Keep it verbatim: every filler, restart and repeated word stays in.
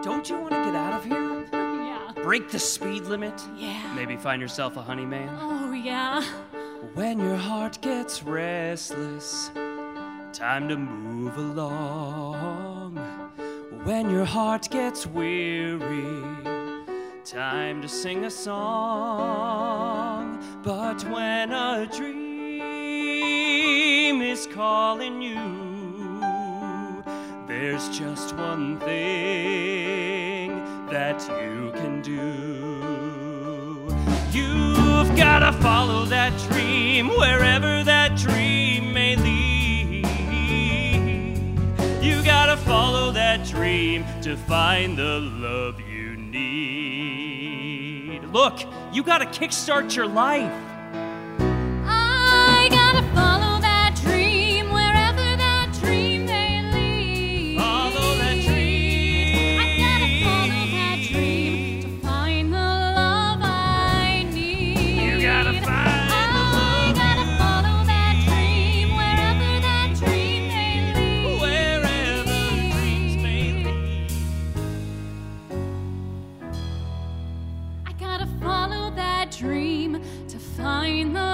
Don't you want to get out of here? Yeah. Break the speed limit? Yeah. Maybe find yourself a honey man? Oh, yeah. When your heart gets restless, time to move along. When your heart gets weary, time to sing a song. But when a dream is calling you, there's just one thing that you can do. You've gotta follow that dream wherever that dream may lead. You gotta follow that dream to find the love you need. Look, you gotta kickstart your life. I gotta follow that dream wherever that dream may lead. Follow that dream. I gotta follow that dream to find the love I need. You gotta find the love. I gotta follow that dream wherever that dream may lead. Wherever dreams may lead. I gotta follow that dream to find the